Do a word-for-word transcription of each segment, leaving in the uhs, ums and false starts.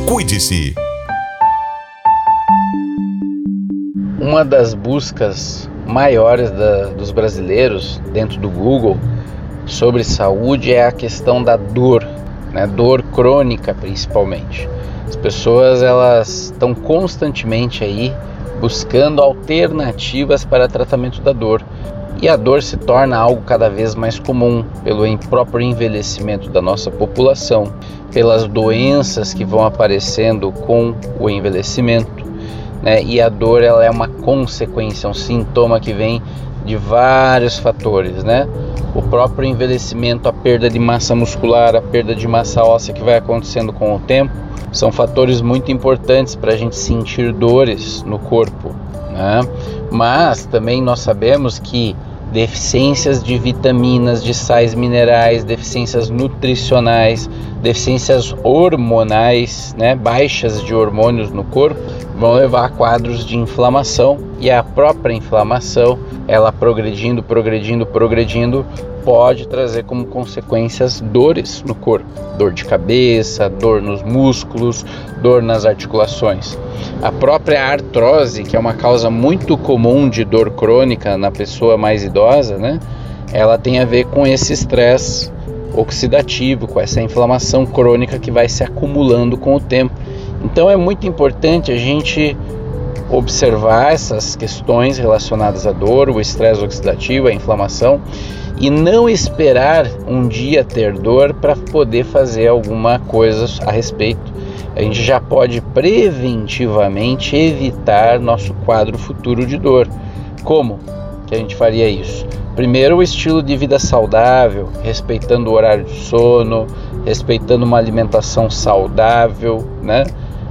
Cuide-se. Uma das buscas maiores da, dos brasileiros dentro do Google sobre saúde é a questão da dor, né? Dor crônica principalmente. As pessoas elas estão constantemente aí buscando alternativas para tratamento da dor. E a dor se torna algo cada vez mais comum pelo próprio envelhecimento da nossa população, pelas doenças que vão aparecendo com o envelhecimento, né? E a dor ela é uma consequência, um sintoma que vem de vários fatores, né? O próprio envelhecimento, a perda de massa muscular, a perda de massa óssea que vai acontecendo com o tempo, são fatores muito importantes para a gente sentir dores no corpo, né? Mas também nós sabemos que deficiências de vitaminas, de sais minerais, deficiências nutricionais, deficiências hormonais, né, baixas de hormônios no corpo, vão levar a quadros de inflamação, e a própria inflamação, ela progredindo, progredindo, progredindo, pode trazer como consequências dores no corpo, dor de cabeça, dor nos músculos, dor nas articulações. A própria artrose, que é uma causa muito comum de dor crônica na pessoa mais idosa, né? Ela tem a ver com esse estresse oxidativo, com essa inflamação crônica que vai se acumulando com o tempo. Então é muito importante a gente observar essas questões relacionadas à dor, o estresse oxidativo, a inflamação, e não esperar um dia ter dor para poder fazer alguma coisa a respeito. A gente já pode preventivamente evitar nosso quadro futuro de dor. Como que a gente faria isso? Primeiro, o estilo de vida saudável, respeitando o horário de sono, respeitando uma alimentação saudável, né?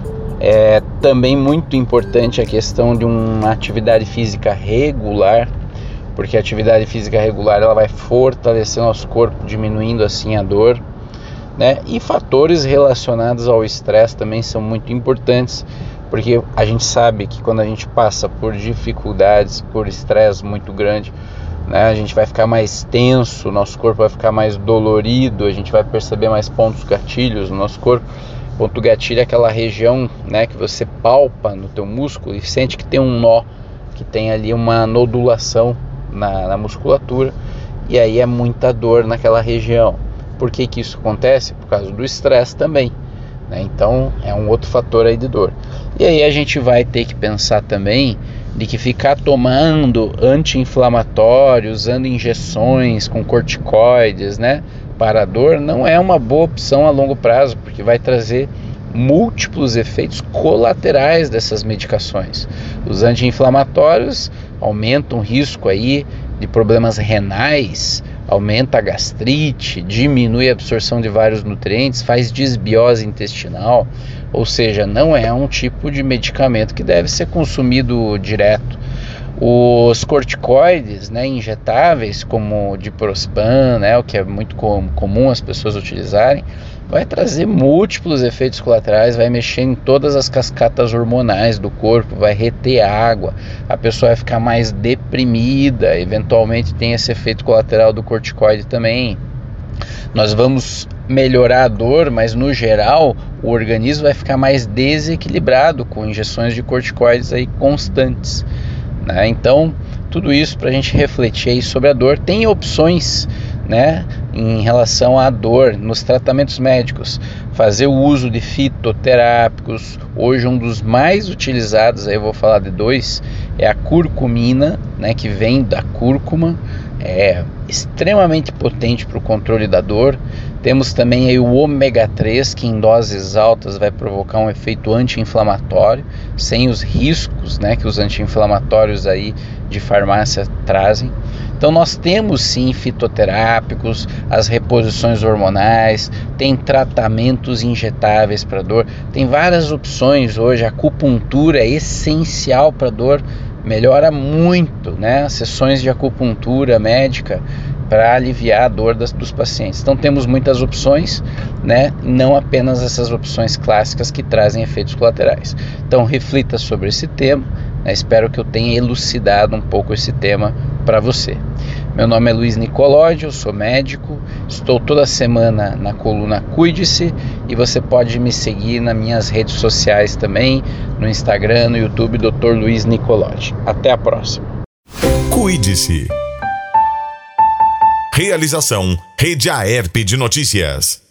É também muito importante a questão de uma atividade física regular, porque a atividade física regular ela vai fortalecer nosso corpo, diminuindo assim a dor, né? E fatores relacionados ao estresse também são muito importantes, porque a gente sabe que quando a gente passa por dificuldades, por estresse muito grande, né, a gente vai ficar mais tenso, nosso corpo vai ficar mais dolorido, a gente vai perceber mais pontos gatilhos no nosso corpo. Ponto gatilho é aquela região, né, que você palpa no teu músculo e sente que tem um nó, que tem ali uma nodulação na, na musculatura, e aí é muita dor naquela região. Por que que isso acontece? Por causa do estresse também, né? Então é um outro fator aí de dor. E aí a gente vai ter que pensar também de que ficar tomando anti-inflamatório, usando injeções com corticoides, né, para a dor, não é uma boa opção a longo prazo, porque vai trazer múltiplos efeitos colaterais dessas medicações. Os anti-inflamatórios aumentam o risco aí de problemas renais, aumenta a gastrite, diminui a absorção de vários nutrientes, faz desbiose intestinal, ou seja, não é um tipo de medicamento que deve ser consumido direto. Os corticoides, né, injetáveis, como o diprospan, né, o que é muito com, comum as pessoas utilizarem, vai trazer múltiplos efeitos colaterais, vai mexer em todas as cascatas hormonais do corpo, vai reter água, a pessoa vai ficar mais deprimida, eventualmente tem esse efeito colateral do corticoide também. Nós vamos melhorar a dor, mas no geral o organismo vai ficar mais desequilibrado com injeções de corticoides aí constantes, né? Então tudo isso para a gente refletir aí sobre a dor. Tem opções, né, em relação à dor nos tratamentos médicos, fazer o uso de fitoterápicos. Hoje um dos mais utilizados, aí eu vou falar de dois, é a curcumina, né, que vem da cúrcuma, é extremamente potente para o controle da dor. Temos também aí o ômega três, que em doses altas vai provocar um efeito anti-inflamatório, sem os riscos, né, que os anti-inflamatórios aí de farmácia trazem. Então nós temos sim fitoterápicos, as reposições hormonais, tem tratamentos injetáveis para dor, tem várias opções hoje. A acupuntura é essencial para dor, melhora muito, né? Sessões de acupuntura médica para aliviar a dor das, dos pacientes. Então temos muitas opções, né? Não apenas essas opções clássicas que trazem efeitos colaterais. Então reflita sobre esse tema, né? Espero que eu tenha elucidado um pouco esse tema para você. Meu nome é Luiz Nicolodi, eu sou médico, estou toda semana na coluna Cuide-se e você pode me seguir nas minhas redes sociais também, no Instagram, no YouTube, doutor Luiz Nicolodi. Até a próxima. Cuide-se. Realização Rede Aerp de Notícias.